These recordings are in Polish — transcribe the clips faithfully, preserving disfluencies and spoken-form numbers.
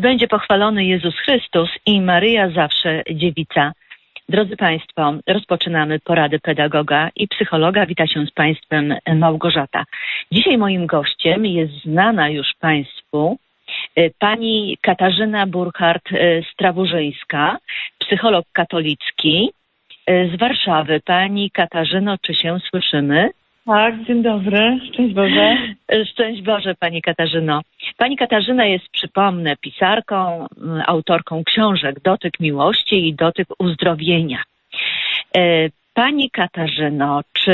będzie pochwalony Jezus Chrystus i Maryja zawsze dziewica. Drodzy Państwo, rozpoczynamy porady pedagoga i psychologa. Wita się z Państwem Małgorzata. Dzisiaj moim gościem jest znana już Państwu pani Katarzyna Burchard-Strawurzyńska, psycholog katolicki z Warszawy. Pani Katarzyno, czy się słyszymy? Tak, dzień dobry. Szczęść Boże. Szczęść Boże, Pani Katarzyno. Pani Katarzyna jest, przypomnę, pisarką, autorką książek Dotyk miłości i Dotyk uzdrowienia. Pani Katarzyno, czy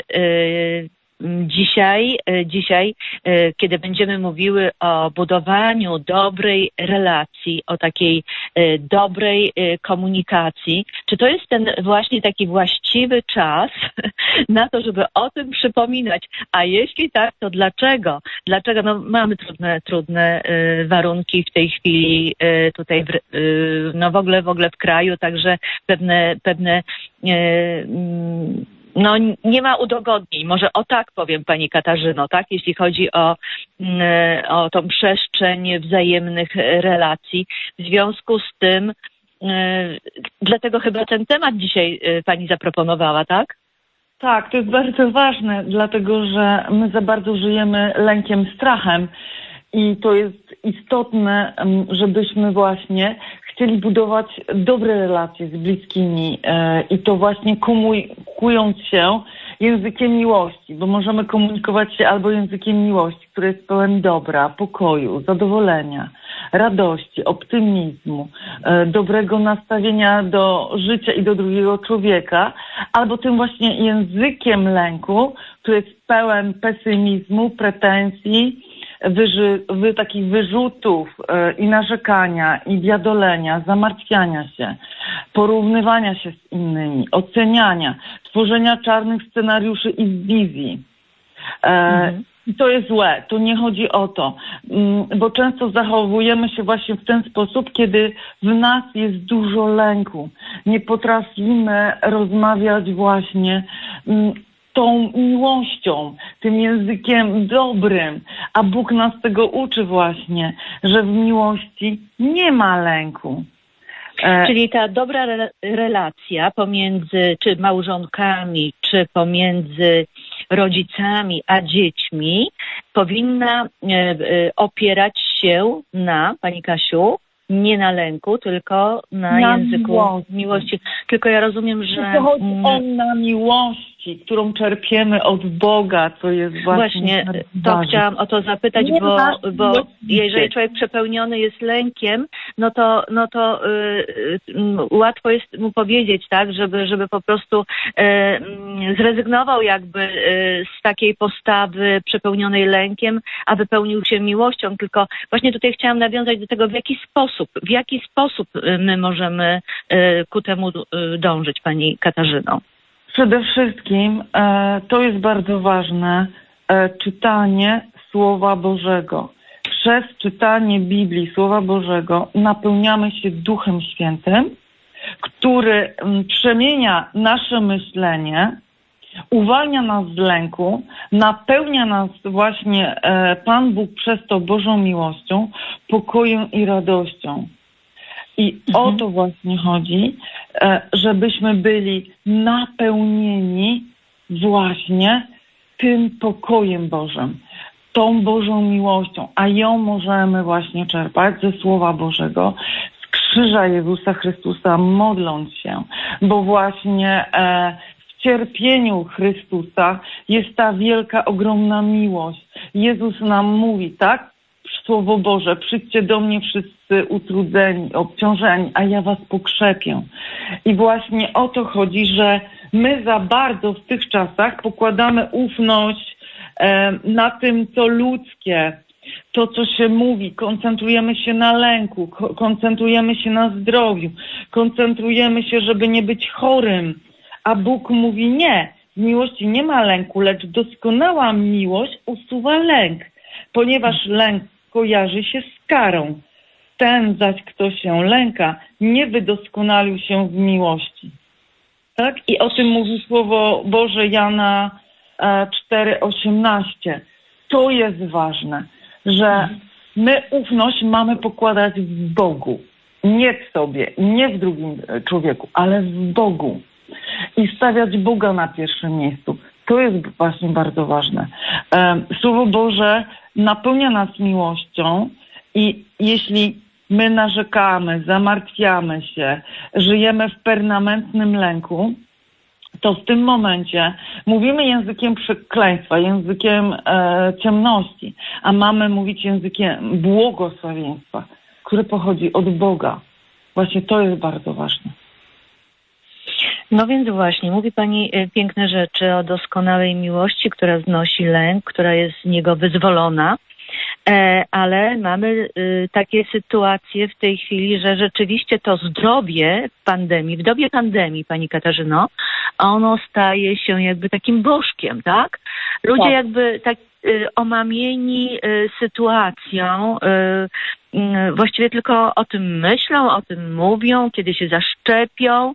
dzisiaj, dzisiaj, kiedy będziemy mówiły o budowaniu dobrej relacji, o takiej dobrej komunikacji, czy to jest ten właśnie taki właściwy czas na to, żeby o tym przypominać? A jeśli tak, to dlaczego? Dlaczego? No, mamy trudne, trudne warunki w tej chwili tutaj, w, no w ogóle, w ogóle w kraju, także pewne, pewne no nie ma udogodnień, może o tak powiem, Pani Katarzyno, tak, jeśli chodzi o, o tą przestrzeń wzajemnych relacji. W związku z tym, dlatego chyba ten temat dzisiaj Pani zaproponowała, tak? Tak, to jest bardzo ważne, dlatego że my za bardzo żyjemy lękiem, strachem i to jest istotne, żebyśmy właśnie chcieli budować dobre relacje z bliskimi i to właśnie komunikując się językiem miłości, bo możemy komunikować się albo językiem miłości, który jest pełen dobra, pokoju, zadowolenia, radości, optymizmu, dobrego nastawienia do życia i do drugiego człowieka, albo tym właśnie językiem lęku, który jest pełen pesymizmu, pretensji, Wyży, wy, takich wyrzutów e, i narzekania, i biadolenia, zamartwiania się, porównywania się z innymi, oceniania, tworzenia czarnych scenariuszy i wizji. E, mhm. I to jest złe, to nie chodzi o to, mm, bo często zachowujemy się właśnie w ten sposób, kiedy w nas jest dużo lęku. Nie potrafimy rozmawiać właśnie mm, tą miłością, tym językiem dobrym, a Bóg nas tego uczy właśnie, że w miłości nie ma lęku. Czyli ta dobra re- relacja pomiędzy czy małżonkami, czy pomiędzy rodzicami a dziećmi powinna e, e, opierać się na, Pani Kasiu, nie na lęku, tylko na, na języku miłości. miłości. Tylko ja rozumiem, że... To chodzi o na miłości, którą czerpiemy od Boga, co jest właśnie... Właśnie, to chciałam o to zapytać, nie bo, bo jeżeli człowiek przepełniony jest lękiem, no to, no to y, y, łatwo jest mu powiedzieć, tak, żeby, żeby po prostu y, zrezygnował jakby y, z takiej postawy przepełnionej lękiem, a wypełnił się miłością. Tylko właśnie tutaj chciałam nawiązać do tego, w jaki sposób w jaki sposób my możemy ku temu dążyć, Pani Katarzyno? Przede wszystkim e, to jest bardzo ważne, e, czytanie Słowa Bożego. Przez czytanie Biblii, Słowa Bożego napełniamy się Duchem Świętym, który m, przemienia nasze myślenie, uwalnia nas z lęku, napełnia nas właśnie e, Pan Bóg przez to Bożą miłością, pokojem i radością. I mhm. o to właśnie chodzi, e, żebyśmy byli napełnieni właśnie tym pokojem Bożym, tą Bożą miłością, a ją możemy właśnie czerpać ze Słowa Bożego, z krzyża Jezusa Chrystusa, modląc się, bo właśnie e, w cierpieniu Chrystusa jest ta wielka, ogromna miłość. Jezus nam mówi, tak? Słowo Boże, przyjdźcie do mnie wszyscy utrudzeni, obciążeni, a ja was pokrzepię. I właśnie o to chodzi, że my za bardzo w tych czasach pokładamy ufność e, na tym, co ludzkie, to, co się mówi, koncentrujemy się na lęku, ko- koncentrujemy się na zdrowiu, koncentrujemy się, żeby nie być chorym, a Bóg mówi nie, w miłości nie ma lęku, lecz doskonała miłość usuwa lęk, ponieważ lęk kojarzy się z karą. Ten zaś, kto się lęka, nie wydoskonalił się w miłości. Tak? I o tym mówi Słowo Boże Jana cztery osiemnaście. To jest ważne, że my ufność mamy pokładać w Bogu. Nie w sobie, nie w drugim człowieku, ale w Bogu. I stawiać Boga na pierwszym miejscu. To jest właśnie bardzo ważne. Słowo Boże napełnia nas miłością i jeśli my narzekamy, zamartwiamy się, żyjemy w permanentnym lęku, to w tym momencie mówimy językiem przekleństwa, językiem e, ciemności, a mamy mówić językiem błogosławieństwa, które pochodzi od Boga. Właśnie to jest bardzo ważne. No więc właśnie, mówi Pani piękne rzeczy o doskonałej miłości, która znosi lęk, która jest z niego wyzwolona, ale mamy takie sytuacje w tej chwili, że rzeczywiście to zdrowie w pandemii, w dobie pandemii, Pani Katarzyno, ono staje się jakby takim bożkiem, tak? Ludzie tak. jakby tak omamieni sytuacją, właściwie tylko o tym myślą, o tym mówią, kiedy się zaszczepią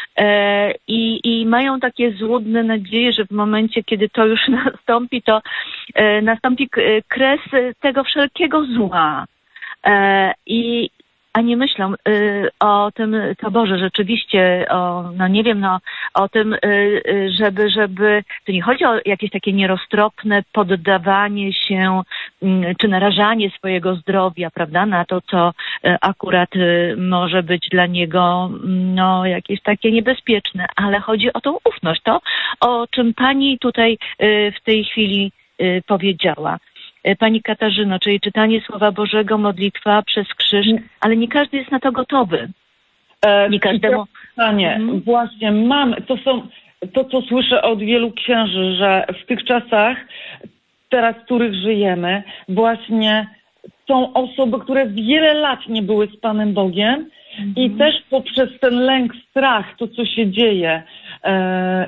i, i mają takie złudne nadzieje, że w momencie, kiedy to już nastąpi, to nastąpi kres tego wszelkiego zła. I a nie myślą y, o tym, to Boże, rzeczywiście, o, no nie wiem, no o tym, y, y, żeby, żeby, to nie chodzi o jakieś takie nieroztropne poddawanie się, y, czy narażanie swojego zdrowia, prawda, na to, co y, akurat y, może być dla niego, no, jakieś takie niebezpieczne, ale chodzi o tą ufność, to, o czym Pani tutaj y, w tej chwili y, powiedziała. Pani Katarzyno, czyli czytanie Słowa Bożego, modlitwa przez krzyż, ale nie każdy jest na to gotowy. Nie każdemu... Pytanie. Mhm. Właśnie mamy, to są, to co słyszę od wielu księży, że w tych czasach, teraz w których żyjemy, właśnie są osoby, które wiele lat nie były z Panem Bogiem mhm. i też poprzez ten lęk, strach, to co się dzieje, e,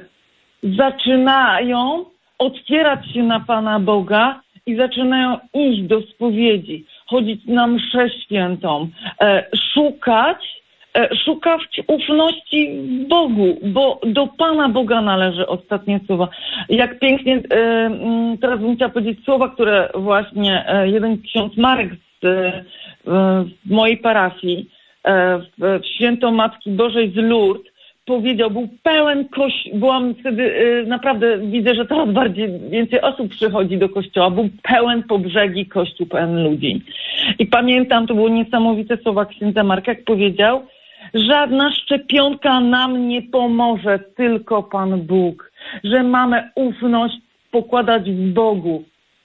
zaczynają otwierać się na Pana Boga i zaczynają iść do spowiedzi, chodzić na mszę świętą, e, szukać, e, szukać ufności w Bogu, bo do Pana Boga należy ostatnie słowa. Jak pięknie, e, teraz bym chciała powiedzieć słowa, które właśnie e, jeden ksiądz Marek z, e, w mojej parafii, e, w, w Święto Matki Bożej z Lourdes, powiedział, był pełen kościół, byłam wtedy y, naprawdę, widzę, że coraz bardziej, więcej osób przychodzi do kościoła, był pełen po brzegi kościół, pełen ludzi. I pamiętam, to było niesamowite słowa księdza Marka, jak powiedział, żadna szczepionka nam nie pomoże, tylko Pan Bóg, że mamy ufność pokładać w Bogu,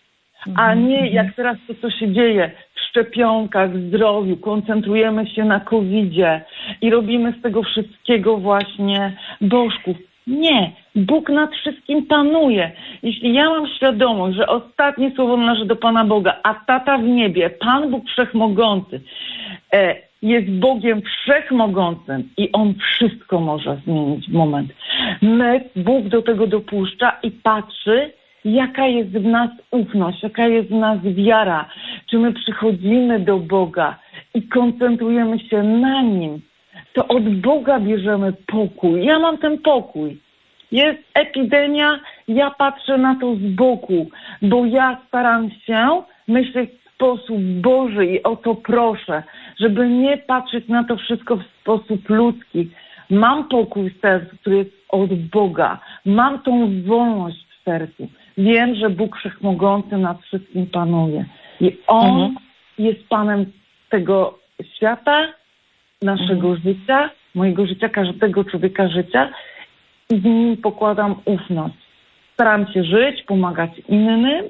a nie jak teraz to, co się dzieje w szczepionkach, w zdrowiu, koncentrujemy się na kowidzie i robimy z tego wszystkiego właśnie bożków. Nie, Bóg nad wszystkim panuje. Jeśli ja mam świadomość, że ostatnie słowo należy do Pana Boga, a Tata w niebie, Pan Bóg Wszechmogący, e, jest Bogiem Wszechmogącym i On wszystko może zmienić w moment. My, Bóg do tego dopuszcza i patrzy, jaka jest w nas ufność, jaka jest w nas wiara, czy my przychodzimy do Boga i koncentrujemy się na Nim, to od Boga bierzemy pokój. Ja mam ten pokój. Jest epidemia, ja patrzę na to z boku, bo ja staram się myśleć w sposób Boży i o to proszę, żeby nie patrzeć na to wszystko w sposób ludzki. Mam pokój w sercu, który jest od Boga. Mam tą wolność w sercu. Wiem, że Bóg Wszechmogący nad wszystkim panuje. I On mhm. jest Panem tego świata, naszego mhm. życia, mojego życia, każdego człowieka życia i z Nim pokładam ufność. Staram się żyć, pomagać innym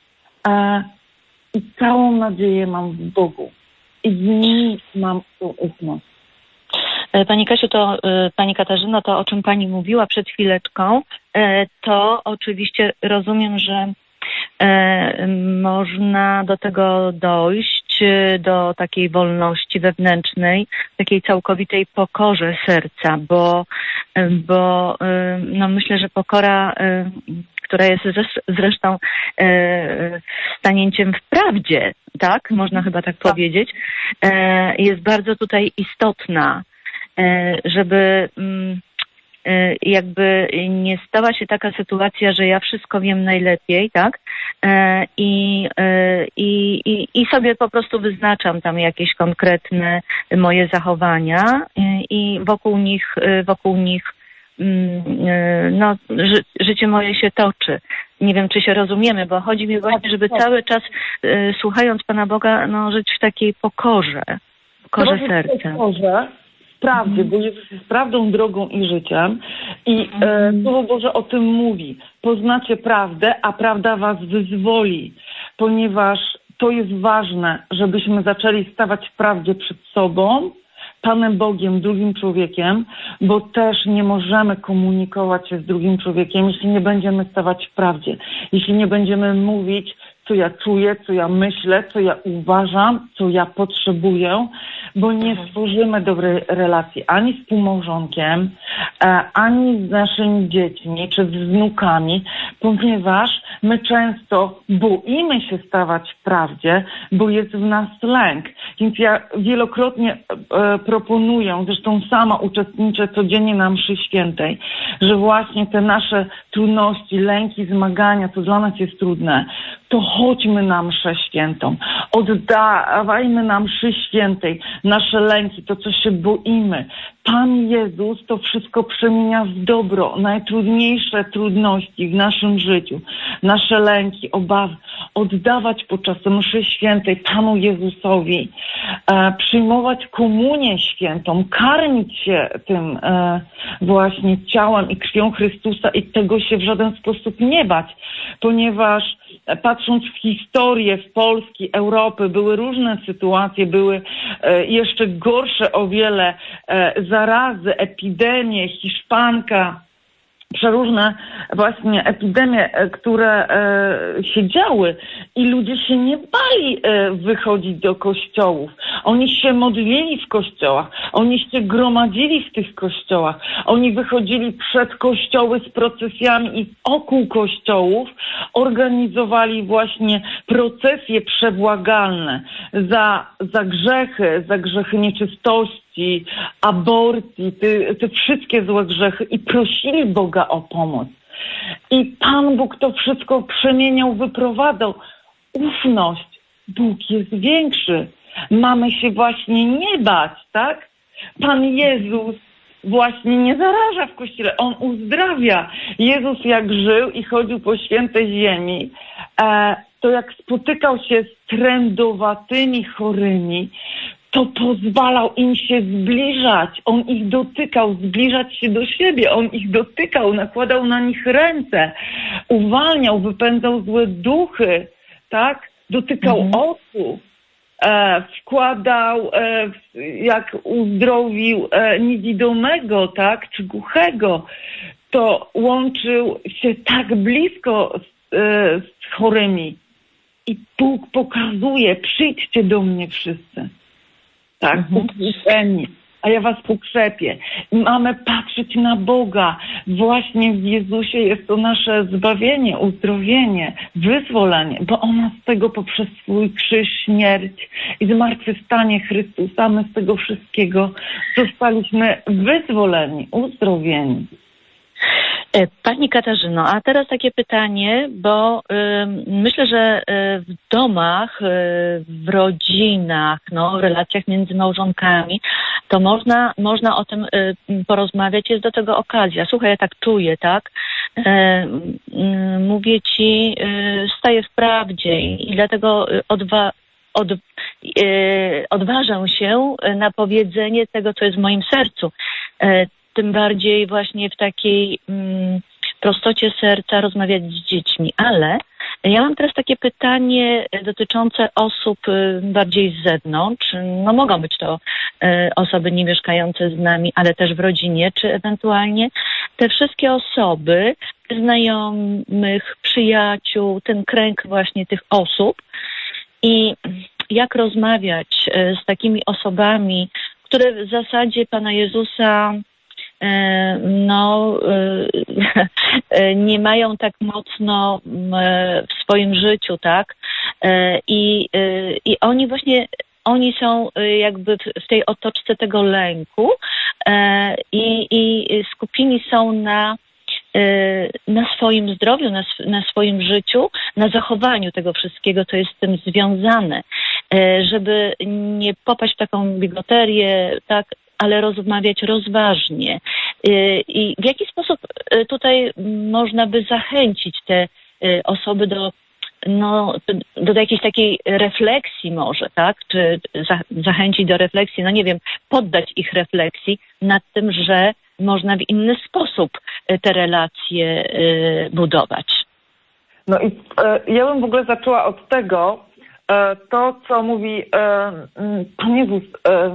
e, i całą nadzieję mam w Bogu. I z Nim mam tą ufność. Pani Kasiu, to Pani Katarzyno, to o czym Pani mówiła przed chwileczką, to oczywiście rozumiem, że można do tego dojść, do takiej wolności wewnętrznej, takiej całkowitej pokorze serca, bo, bo no myślę, że pokora, która jest zresztą stanięciem w prawdzie, tak? Można chyba tak powiedzieć, jest bardzo tutaj istotna, żeby jakby nie stała się taka sytuacja, że ja wszystko wiem najlepiej, tak? I, i, i, i sobie po prostu wyznaczam tam jakieś konkretne moje zachowania i wokół nich, wokół nich no, ży, życie moje się toczy. Nie wiem, czy się rozumiemy, bo chodzi mi właśnie, żeby cały czas słuchając Pana Boga, no, żyć w takiej pokorze, pokorze serca. Pokorze, w prawdzie, bo Jezus jest prawdą, drogą i życiem. I e, Słowo Boże o tym mówi. Poznacie prawdę, a prawda was wyzwoli, ponieważ to jest ważne, żebyśmy zaczęli stawać w prawdzie przed sobą, Panem Bogiem, drugim człowiekiem, bo też nie możemy komunikować się z drugim człowiekiem, jeśli nie będziemy stawać w prawdzie, jeśli nie będziemy mówić, co ja czuję, co ja myślę, co ja uważam, co ja potrzebuję, bo nie stworzymy dobrej relacji ani z współmałżonkiem, ani z naszymi dziećmi, czy z wnukami, ponieważ my często boimy się stawać w prawdzie, bo jest w nas lęk. Więc ja wielokrotnie e, proponuję, zresztą sama uczestniczę codziennie na mszy świętej, że właśnie te nasze trudności, lęki, zmagania, co dla nas jest trudne, to chodźmy na mszę świętą. Oddawajmy na mszy świętej nasze lęki, to co się boimy. Pan Jezus to wszystko przemienia w dobro. Najtrudniejsze trudności w naszym życiu, nasze lęki, obawy, oddawać podczas mszy świętej Panu Jezusowi, e, przyjmować komunię świętą, karmić się tym e, właśnie ciałem i krwią Chrystusa i tego się w żaden sposób nie bać, ponieważ patrząc w historię, w Polski, Europy, były różne sytuacje, były e, jeszcze gorsze o wiele e, zarazy, epidemie, hiszpanka, przeróżne właśnie epidemie, które e, się działy i ludzie się nie bali e, wychodzić do kościołów. Oni się modlili w kościołach, oni się gromadzili w tych kościołach, oni wychodzili przed kościoły z procesjami i wokół kościołów organizowali właśnie procesje przebłagalne za, za grzechy, za grzechy nieczystości, aborcji, te, te wszystkie złe grzechy i prosili Boga o pomoc. I Pan Bóg to wszystko przemieniał, wyprowadzał. Ufność. Bóg jest większy. Mamy się właśnie nie bać, tak? Pan Jezus właśnie nie zaraża w Kościele. On uzdrawia. Jezus jak żył i chodził po świętej ziemi, e, to jak spotykał się z trędowatymi chorymi, to pozwalał im się zbliżać. On ich dotykał, zbliżać się do siebie. On ich dotykał, nakładał na nich ręce, uwalniał, wypędzał złe duchy, tak? Dotykał mhm. oczu, e, wkładał, e, jak uzdrowił e, niewidomego, tak? Czy głuchego. To łączył się tak blisko z, e, z chorymi. I Bóg pokazuje, przyjdźcie do mnie wszyscy. Tak, pokrzepeni, a ja was pokrzepię. I mamy patrzeć na Boga. Właśnie w Jezusie jest to nasze zbawienie, uzdrowienie, wyzwolenie, bo ona z tego poprzez swój krzyż, śmierć i zmartwychwstanie Chrystusa, my z tego wszystkiego zostaliśmy wyzwoleni, uzdrowieni. Pani Katarzyno, a teraz takie pytanie, bo y, myślę, że y, w domach, y, w rodzinach, no, w relacjach między małżonkami, to można, można o tym y, porozmawiać, jest do tego okazja. Słuchaj, ja tak czuję, tak? Y, y, mówię ci, y, staję w prawdzie i, i dlatego odwa, od, y, odważę się na powiedzenie tego, co jest w moim sercu. Y, tym bardziej właśnie w takiej mm, prostocie serca rozmawiać z dziećmi. Ale ja mam teraz takie pytanie dotyczące osób y, bardziej z zewnątrz. No mogą być to y, osoby nie mieszkające z nami, ale też w rodzinie, czy ewentualnie te wszystkie osoby, znajomych, przyjaciół, ten kręg właśnie tych osób i jak rozmawiać y, z takimi osobami, które w zasadzie Pana Jezusa no nie mają tak mocno w swoim życiu, tak? I, i oni właśnie, oni są jakby w tej otoczce tego lęku i, i skupieni są na na swoim zdrowiu, na, na swoim życiu, na zachowaniu tego wszystkiego, co jest z tym związane, żeby nie popaść w taką bigoterię, tak, ale rozmawiać rozważnie. I w jaki sposób tutaj można by zachęcić te osoby do, no, do jakiejś takiej refleksji może, tak? Czy zachęcić do refleksji, no nie wiem, poddać ich refleksji nad tym, że można w inny sposób te relacje budować. No i e, ja bym w ogóle zaczęła od tego, e, to co mówi e, Pan Jezus, e,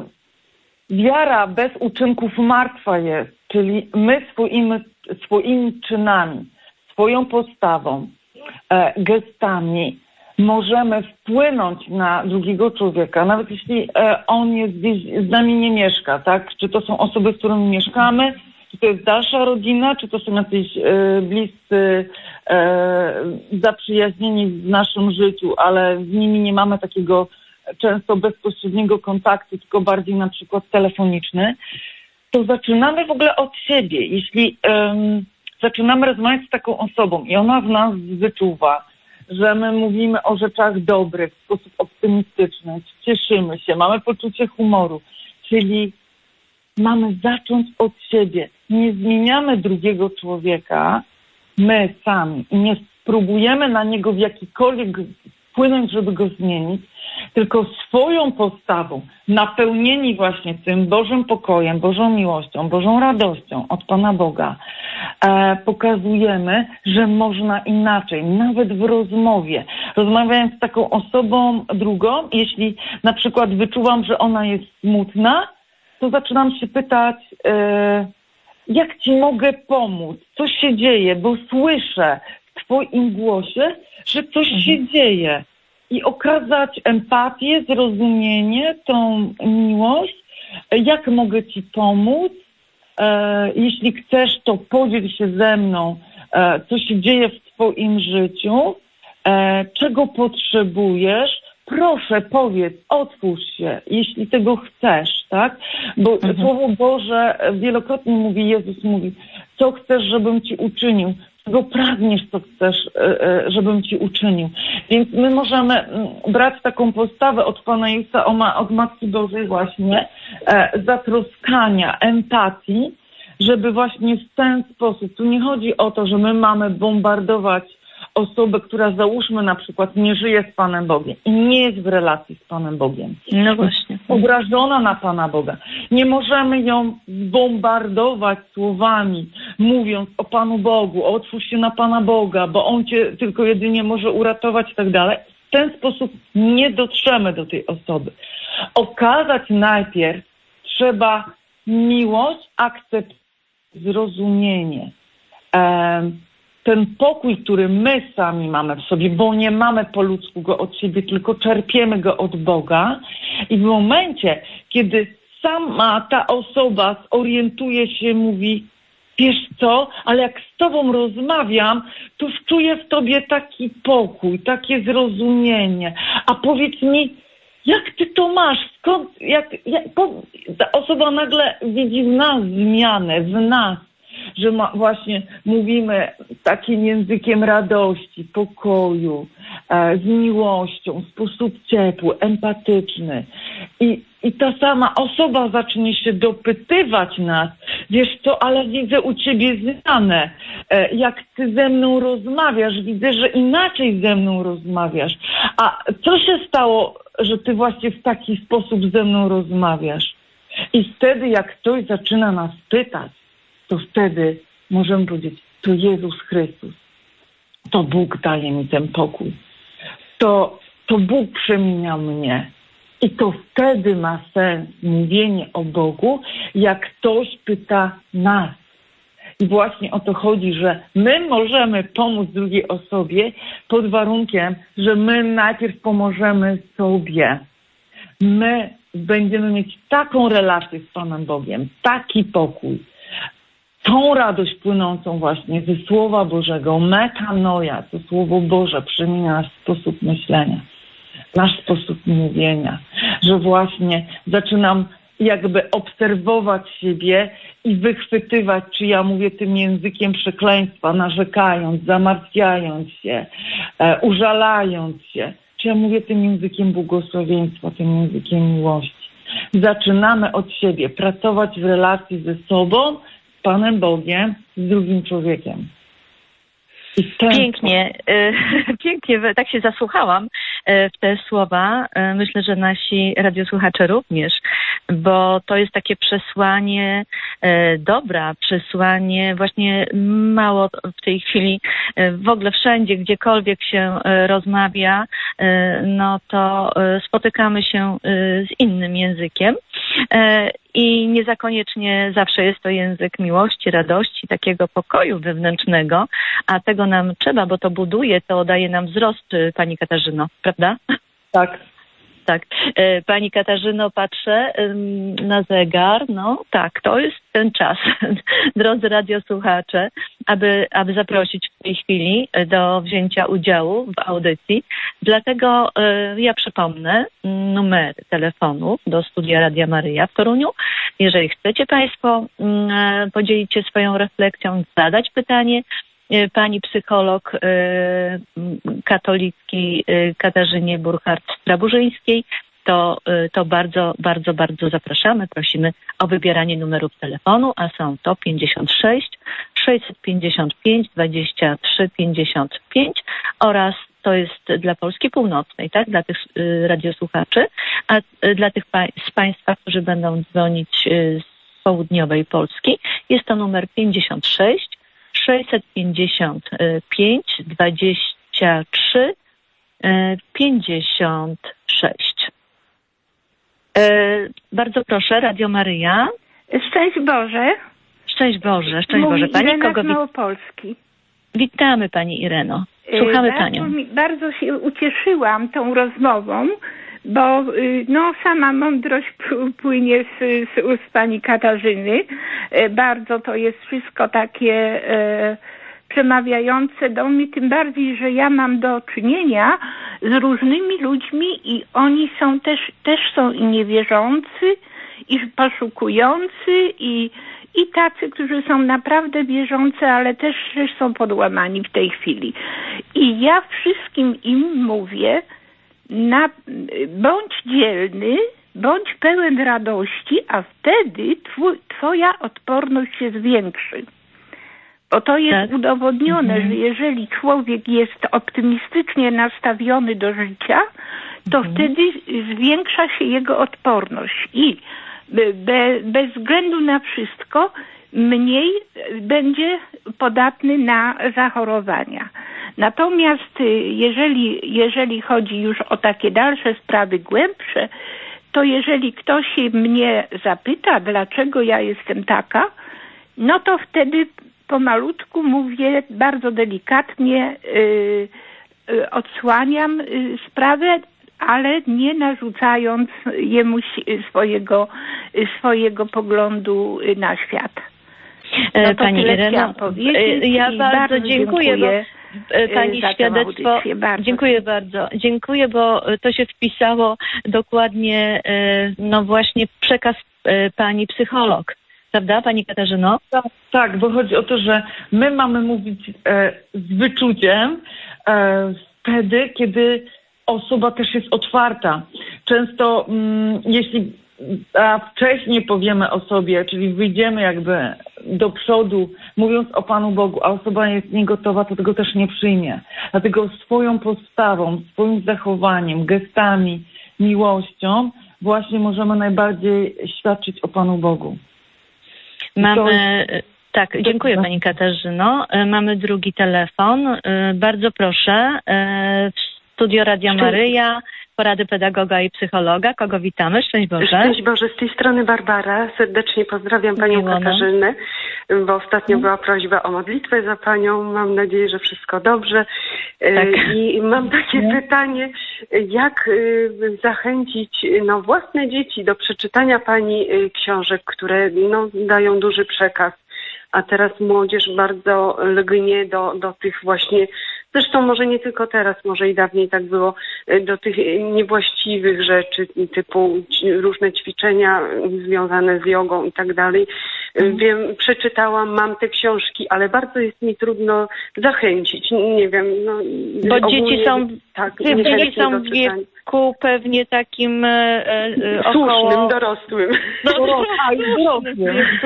wiara bez uczynków martwa jest, czyli my swoimi, swoimi czynami, swoją postawą, e, gestami możemy wpłynąć na drugiego człowieka, nawet jeśli e, on jest gdzieś z nami nie mieszka, tak? Czy to są osoby, z którymi mieszkamy, czy to jest dalsza rodzina, czy to są jacyś e, bliscy e, zaprzyjaźnieni w naszym życiu, ale z nimi nie mamy takiego często bezpośredniego kontaktu, tylko bardziej na przykład telefoniczny, to zaczynamy w ogóle od siebie. Jeśli um, zaczynamy rozmawiać z taką osobą i ona w nas wyczuwa, że my mówimy o rzeczach dobrych w sposób optymistyczny, cieszymy się, mamy poczucie humoru, czyli mamy zacząć od siebie. Nie zmieniamy drugiego człowieka, my sami, i nie spróbujemy na niego w jakikolwiek wpłynąć, żeby go zmienić, tylko swoją postawą, napełnieni właśnie tym Bożym pokojem, Bożą miłością, Bożą radością od Pana Boga, e, pokazujemy, że można inaczej, nawet w rozmowie. Rozmawiając z taką osobą drugą, jeśli na przykład wyczuwam, że ona jest smutna, to zaczynam się pytać, e, jak Ci mogę pomóc, co się dzieje, bo słyszę w Twoim głosie, że coś mhm. się dzieje. I okazać empatię, zrozumienie, tą miłość, jak mogę Ci pomóc, e, jeśli chcesz, to podziel się ze mną, e, co się dzieje w Twoim życiu, e, czego potrzebujesz, proszę powiedz, otwórz się, jeśli tego chcesz, tak? Bo mhm. Słowo Boże wielokrotnie mówi, Jezus mówi, co chcesz, żebym Ci uczynił, czego pragniesz, co chcesz, żebym Ci uczynił. Więc my możemy brać taką postawę od Pana Jezusa, od Matki Bożej właśnie, zatroskania, empatii, żeby właśnie w ten sposób, tu nie chodzi o to, że my mamy bombardować osobę, która załóżmy na przykład nie żyje z Panem Bogiem i nie jest w relacji z Panem Bogiem. No właśnie. Obrażona na Pana Boga. Nie możemy ją bombardować słowami, mówiąc o Panu Bogu, otwórz się na Pana Boga, bo On Cię tylko jedynie może uratować i tak dalej. W ten sposób nie dotrzemy do tej osoby. Okazać najpierw trzeba miłość, akcept, zrozumienie. Um, ten pokój, który my sami mamy w sobie, bo nie mamy po ludzku go od siebie, tylko czerpiemy go od Boga. I w momencie, kiedy sama ta osoba zorientuje się, mówi, wiesz co, ale jak z Tobą rozmawiam, to czuję w Tobie taki pokój, takie zrozumienie. A powiedz mi, jak Ty to masz? Skąd? Jak, jak, po, ta osoba nagle widzi w nas zmianę, w nas. Że ma, właśnie mówimy takim językiem radości, pokoju, e, z miłością, w sposób ciepły, empatyczny. I, I ta sama osoba zacznie się dopytywać nas, wiesz co, ale widzę u Ciebie zmianę. E, jak Ty ze mną rozmawiasz, widzę, że inaczej ze mną rozmawiasz. A co się stało, że Ty właśnie w taki sposób ze mną rozmawiasz? I wtedy, jak ktoś zaczyna nas pytać, to wtedy możemy powiedzieć, to Jezus Chrystus, to Bóg daje mi ten pokój, to, to Bóg przemienia mnie. I to wtedy ma sens mówienie o Bogu, jak ktoś pyta nas. I właśnie o to chodzi, że my możemy pomóc drugiej osobie pod warunkiem, że my najpierw pomożemy sobie. My będziemy mieć taką relację z Panem Bogiem, taki pokój, tą radość płynącą właśnie ze Słowa Bożego, metanoja, to Słowo Boże przemienia nasz sposób myślenia, nasz sposób mówienia, że właśnie zaczynam jakby obserwować siebie i wychwytywać, czy ja mówię tym językiem przekleństwa, narzekając, zamartwiając się, e, użalając się, czy ja mówię tym językiem błogosławieństwa, tym językiem miłości. Zaczynamy od siebie pracować w relacji ze sobą, z Panem Bogiem, z drugim człowiekiem. Pięknie, pięknie, tak się zasłuchałam w te słowa. Myślę, że nasi radiosłuchacze również, bo to jest takie przesłanie dobra, przesłanie właśnie mało w tej chwili, w ogóle wszędzie, gdziekolwiek się rozmawia, no to spotykamy się z innym językiem. I nie za koniecznie zawsze jest to język miłości, radości, takiego pokoju wewnętrznego, a tego nam trzeba, bo to buduje, to daje nam wzrost, Pani Katarzyno, prawda? Tak. Tak. Pani Katarzyno, patrzę na zegar, no tak, to jest ten czas, drodzy radiosłuchacze, aby, aby zaprosić w tej chwili do wzięcia udziału w audycji. Dlatego ja przypomnę numery telefonów do studia Radia Maryja w Toruniu. Jeżeli chcecie Państwo podzielić się swoją refleksją, zadać pytanie pani psycholog katolickiej Katarzynie Burchardt-Straburzyńskiej, to, to bardzo, bardzo, bardzo zapraszamy. Prosimy o wybieranie numerów telefonu, a są to pięćdziesiąt sześć, sześćset pięćdziesiąt pięć, dwadzieścia trzy, pięćdziesiąt pięć oraz to jest dla Polski Północnej, tak, dla tych y, radiosłuchaczy, a y, dla tych pa- z Państwa, którzy będą dzwonić y, z południowej Polski, jest to numer pięćdziesiąt sześć, sześćset pięćdziesiąt pięć, dwadzieścia trzy, pięćdziesiąt sześć. Bardzo proszę, Radio Maryja. Szczęść Boże. Szczęść Boże, szczęść Mówi Boże. Pani Irena kogo z Małopolski. Witamy Pani Ireno. Słuchamy bardzo Panią. Mi, bardzo się ucieszyłam tą rozmową, bo no, sama mądrość płynie z, z ust Pani Katarzyny. Bardzo to jest wszystko takie e, przemawiające do mnie, tym bardziej, że ja mam do czynienia z różnymi ludźmi i oni są też, też są i niewierzący, i poszukujący, i, i tacy, którzy są naprawdę wierzący, ale też, też są podłamani w tej chwili. I ja wszystkim im mówię, na, bądź dzielny, bądź pełen radości, a wtedy twój, twoja odporność się zwiększy. Bo to jest tak udowodnione, mhm. że jeżeli człowiek jest optymistycznie nastawiony do życia, to mhm. wtedy zwiększa się jego odporność i be, bez względu na wszystko mniej będzie podatny na zachorowania. Natomiast jeżeli, jeżeli chodzi już o takie dalsze sprawy głębsze, to jeżeli ktoś mnie zapyta, dlaczego ja jestem taka, no to wtedy pomalutku mówię, bardzo delikatnie yy, yy, odsłaniam yy, sprawę, ale nie narzucając jemu swojego, swojego poglądu na świat. No Pani Ireno, ja bardzo, bardzo dziękuję, dziękuję bo Pani świadectwo, bardzo. Dziękuję bardzo, dziękuję, bo to się wpisało dokładnie, no właśnie w przekaz Pani psycholog. Prawda, Pani Katarzyno? Tak, tak, bo chodzi o to, że my mamy mówić e, z wyczuciem e, wtedy, kiedy osoba też jest otwarta. Często mm, jeśli a wcześniej powiemy o sobie, czyli wyjdziemy jakby do przodu, mówiąc o Panu Bogu, a osoba jest niegotowa, to tego też nie przyjmie. Dlatego swoją postawą, swoim zachowaniem, gestami, miłością właśnie możemy najbardziej świadczyć o Panu Bogu. Mamy, tak, dziękuję Pani Katarzyno. Mamy drugi telefon. Bardzo proszę. Studio Radia Maryja, porady pedagoga i psychologa. Kogo witamy? Szczęść Boże. Szczęść Boże. Z tej strony Barbara. Serdecznie pozdrawiam Panią Miło Katarzynę, bo ostatnio była prośba o modlitwę za Panią. Mam nadzieję, że wszystko dobrze. Tak. I mam takie Nie. pytanie, jak zachęcić no, własne dzieci do przeczytania Pani książek, które no, dają duży przekaz, a teraz młodzież bardzo lgnie do, do tych właśnie Zresztą może nie tylko teraz, może i dawniej tak było, do tych niewłaściwych rzeczy typu różne ćwiczenia związane z jogą i tak dalej. Wiem, przeczytałam, mam te książki, ale bardzo jest mi trudno zachęcić. Nie wiem, no... Bo ogólnie, dzieci są, tak, dzieci są w wieku pewnie takim e, e, około... Słusznym, dorosłym. No, dorosłym.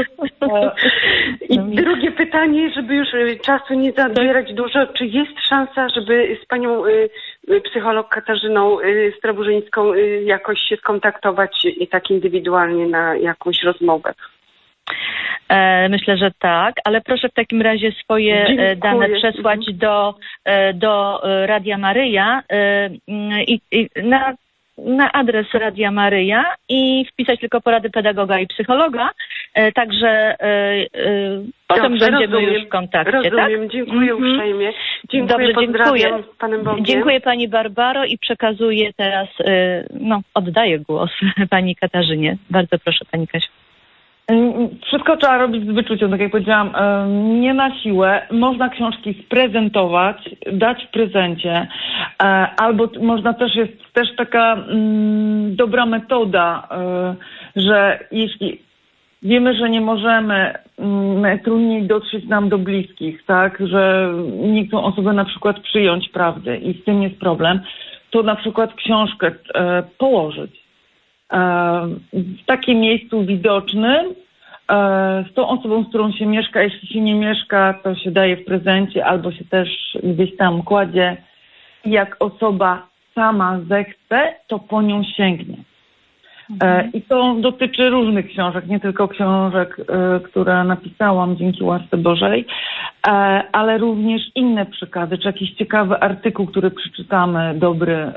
I drugie pytanie, żeby już czasu nie zabierać dużo, czy jest szansa, żeby z panią psycholog Katarzyną Straburzyńską jakoś się skontaktować i tak indywidualnie na jakąś rozmowę? Myślę, że tak, ale proszę w takim razie swoje Dziękuję. dane przesłać do, do Radia Maryja i, i na, na adres Radia Maryja i wpisać tylko porady pedagoga i psychologa, także potem Dobrze, będziemy rozumiem, już w kontakcie. Rozumiem, tak? dziękuję mm-hmm. uprzejmie. Dziękuję, Dobrze, dziękuję. Z Panem Bogiem. Dziękuję Pani Barbaro i przekazuję teraz, no oddaję głos Pani Katarzynie. Bardzo proszę Pani Kasiu. Wszystko trzeba robić z wyczuciem, tak jak powiedziałam, nie na siłę. Można książki sprezentować, dać w prezencie, albo można też, jest też taka mm, dobra metoda, że jeśli wiemy, że nie możemy, najtrudniej dotrzeć nam do bliskich, tak, że nie chcą osoby na przykład przyjąć prawdy i z tym jest problem, to na przykład książkę położyć w takim miejscu widocznym z tą osobą, z którą się mieszka. Jeśli się nie mieszka, to się daje w prezencie albo się też gdzieś tam kładzie. Jak osoba sama zechce, to po nią sięgnie. Mhm. I to dotyczy różnych książek, nie tylko książek, które napisałam dzięki łasce Bożej, ale również inne przekazy, czy jakiś ciekawy artykuł, który przeczytamy, dobry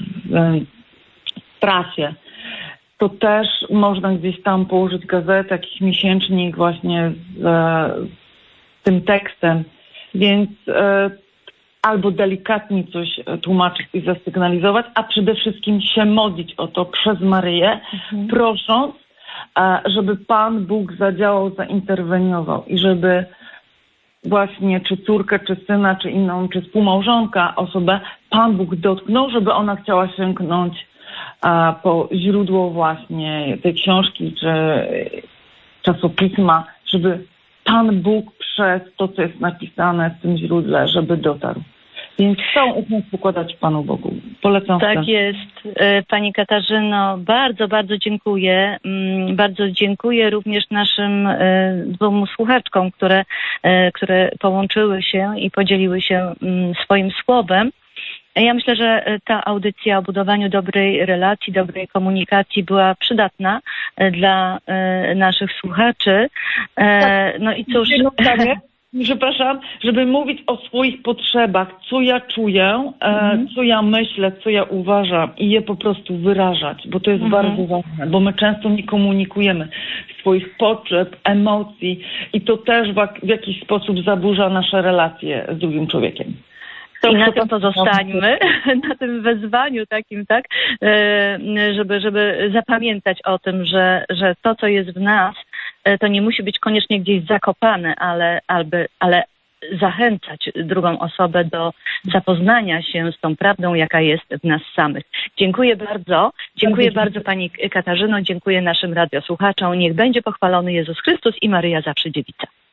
w prasie. To też można gdzieś tam położyć gazetę, jakiś miesięcznik właśnie z, z tym tekstem, więc e, albo delikatnie coś tłumaczyć i zasygnalizować, a przede wszystkim się modlić o to przez Maryję, mhm. prosząc, e, żeby Pan Bóg zadziałał, zainterweniował i żeby właśnie czy córkę, czy syna, czy inną, czy współmałżonka, osobę Pan Bóg dotknął, żeby ona chciała sięgnąć a po źródło właśnie tej książki czy czasopisma, żeby Pan Bóg przez to, co jest napisane w tym źródle, żeby dotarł. Więc chcą ufność pokładać Panu Bogu. Polecam. Tak w jest. Pani Katarzyno, bardzo, bardzo dziękuję. Bardzo dziękuję również naszym dwóm słuchaczkom, które, które połączyły się i podzieliły się swoim słowem. Ja myślę, że ta audycja o budowaniu dobrej relacji, dobrej komunikacji była przydatna dla naszych słuchaczy. No i cóż... Przepraszam, żeby mówić o swoich potrzebach, co ja czuję, mhm. co ja myślę, co ja uważam i je po prostu wyrażać, bo to jest mhm. bardzo ważne, bo my często nie komunikujemy swoich potrzeb, emocji i to też w jakiś sposób zaburza nasze relacje z drugim człowiekiem. I na tym pozostańmy, na tym wezwaniu takim, tak, żeby, żeby zapamiętać o tym, że, że to, co jest w nas, to nie musi być koniecznie gdzieś zakopane, ale, albo, ale zachęcać drugą osobę do zapoznania się z tą prawdą, jaka jest w nas samych. Dziękuję bardzo. Dziękuję bardzo Pani Katarzyno, dziękuję naszym radiosłuchaczom. Niech będzie pochwalony Jezus Chrystus i Maryja zawsze dziewica.